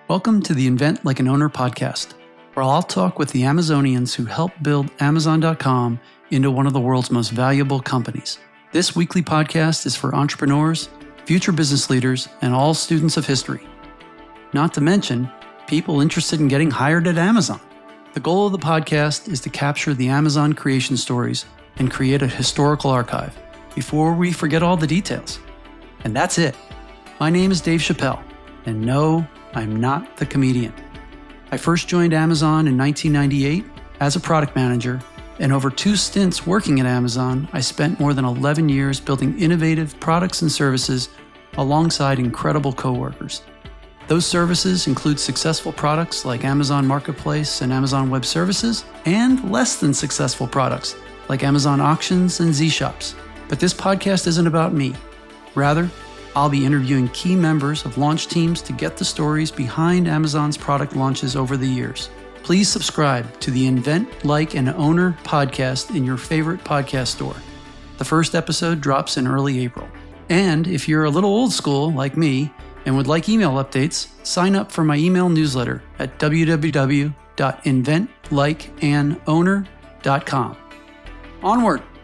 Welcome to the Invent Like an Owner podcast, where I'll talk with the Amazonians who helped build Amazon.com into one of the world's most valuable companies. This weekly podcast is for entrepreneurs, future business leaders, and all students of history. Not to mention, people interested in getting hired at Amazon. The goal of the podcast is to capture the Amazon creation stories and create a historical archive before we forget all the details. And that's it. My name is Dave Chappelle, and no, I'm not the comedian. I first joined Amazon in 1998 as a product manager, and over 2 stints working at Amazon, I spent more than 11 years building innovative products and services alongside incredible coworkers. Those services include successful products like Amazon Marketplace and Amazon Web Services, and less than successful products like Amazon Auctions and Z-Shops. But this podcast isn't about me. Rather, I'll be interviewing key members of launch teams to get the stories behind Amazon's product launches over the years. Please subscribe to the Invent Like an Owner podcast in your favorite podcast store. The first episode drops in early April. And if you're a little old school like me and would like email updates, sign up for my email newsletter at www.inventlikeanowner.com. Onward!